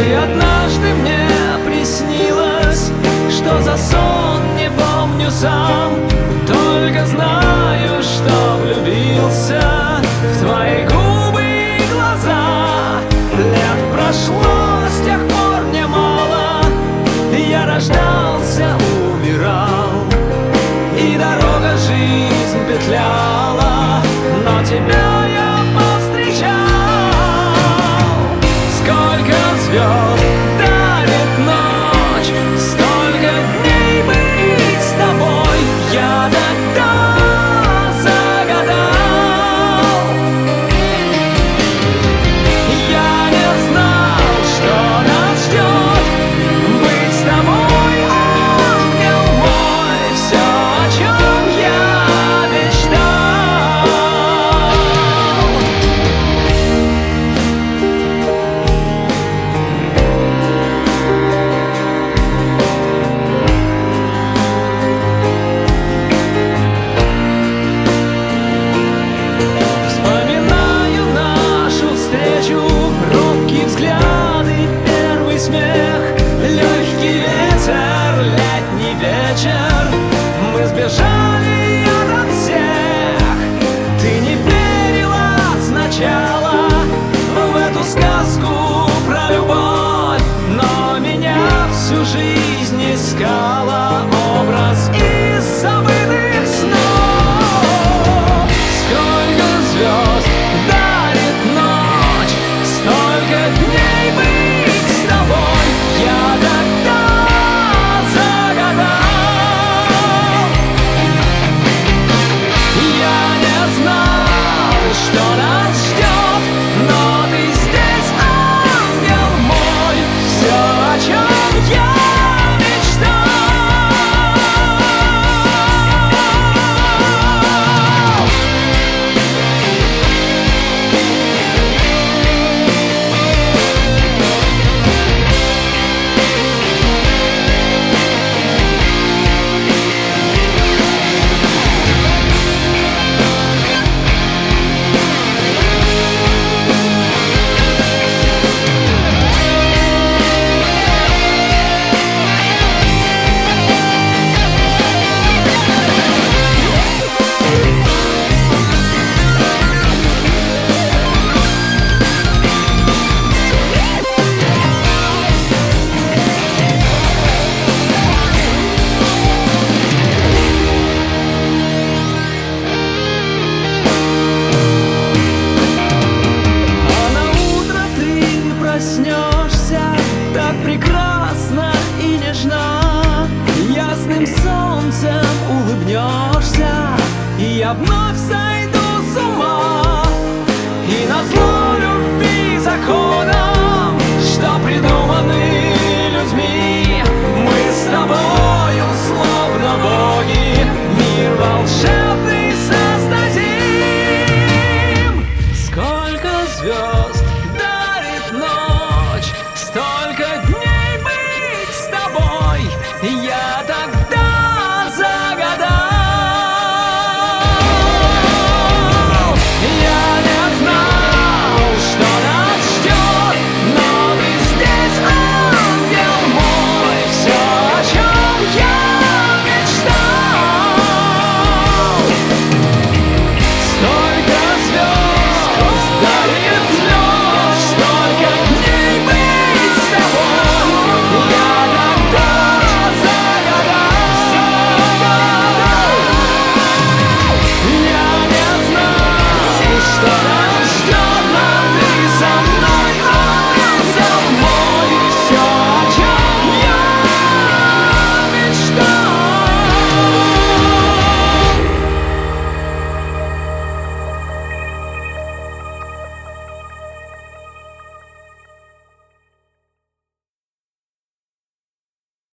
И однажды мне приснилось, что за сон не помню сам, только знаю, что влюбился в твои губы и глаза. Лет прошло, с тех пор немало, я рождался, умирал, и дорога жизнь петляла, но тебя я повстречал. Сколько звезд дарит ночь, столько дней быть с тобой, я тогда загадал. Я не знал, что нас ждет, быть с тобой, ангел мой, все, о чем я мечтал. Вспоминаю нашу встречу, робкие взгляды, первый смех, легкий ветер, летний вечер. Мы сбежали ото всех. Ты не верила сначала в эту сказку про любовь, но меня всю жизнь искала, образ из забытых снов. Сколько звезд дарит ночь, столько дней быть с тобой, я тогда загадал. Я не знал, что нас ждет, но ты здесь, ангел мой, все, о чем я мечтал. Проснешься так прекрасно и нежно, ясным солнцем улыбнешься, и я вновь